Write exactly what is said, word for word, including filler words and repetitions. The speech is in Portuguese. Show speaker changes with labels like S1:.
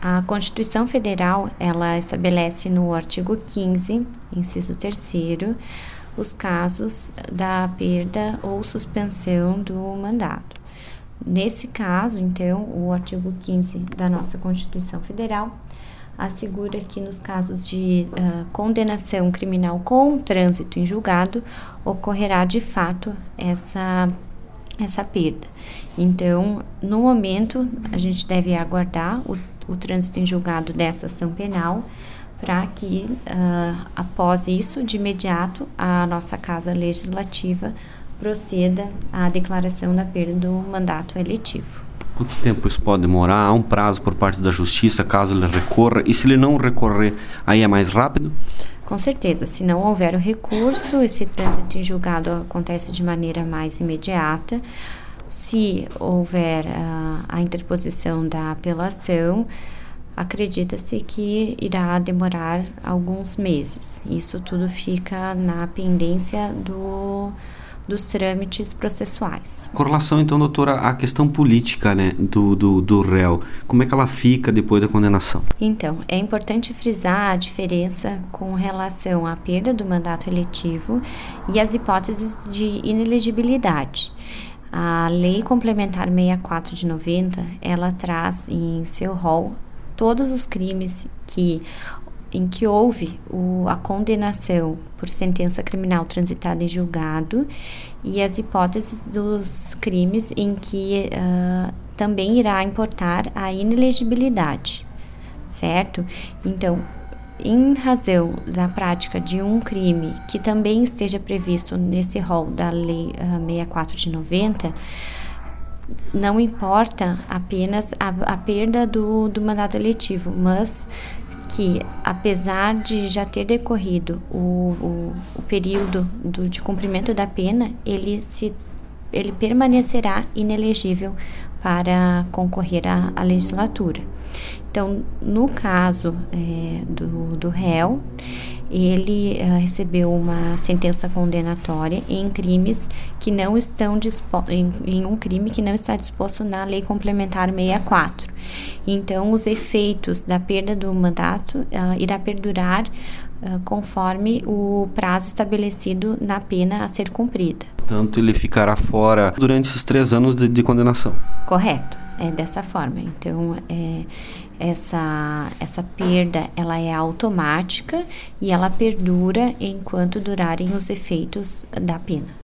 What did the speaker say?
S1: A Constituição Federal, ela estabelece no artigo quinze, inciso terceiro, os casos da perda ou suspensão do mandato. Nesse caso, então, o artigo quinze da nossa Constituição Federal assegura que nos casos de uh, condenação criminal com trânsito em julgado, ocorrerá de fato essa, essa perda. Então, no momento, a gente deve aguardar o, o trânsito em julgado dessa ação penal para que, uh, após isso, de imediato, a nossa Casa Legislativa proceda à declaração da perda do mandato eletivo.
S2: Quanto tempo isso pode demorar? Há um prazo por parte da Justiça, caso ele recorra? E se ele não recorrer, aí é mais rápido?
S1: Com certeza. Se não houver o recurso, esse trânsito em julgado acontece de maneira mais imediata. Se houver uh, a interposição da apelação, acredita-se que irá demorar alguns meses. Isso tudo fica na pendência do... dos trâmites processuais.
S2: Com relação, então, doutora, à questão política, né, do, do, do réu, como é que ela fica depois da condenação?
S1: Então, é importante frisar a diferença com relação à perda do mandato eletivo e as hipóteses de inelegibilidade. A Lei Complementar sessenta e quatro de noventa, ela traz em seu rol todos os crimes que em que houve o, a condenação por sentença criminal transitada em julgado e as hipóteses dos crimes em que uh, também irá importar a inelegibilidade, certo? Então, em razão da prática de um crime que também esteja previsto nesse rol da Lei uh, sessenta e quatro de noventa, não importa apenas a, a perda do, do mandato eletivo, mas que, apesar de já ter decorrido o, o, o período do, de cumprimento da pena, ele, se, ele permanecerá inelegível para concorrer à, à legislatura. Então, no caso é, do, do réu, ele uh, recebeu uma sentença condenatória em crimes que não estão dispostos, em, em um crime que não está disposto na Lei Complementar sessenta e quatro. Então, os efeitos da perda do mandato uh, irá perdurar uh, conforme o prazo estabelecido na pena a ser cumprida.
S2: Portanto, ele ficará fora durante esses três anos de, de condenação.
S1: Correto, é dessa forma. Então, é, essa, essa perda ela é automática e ela perdura enquanto durarem os efeitos da pena.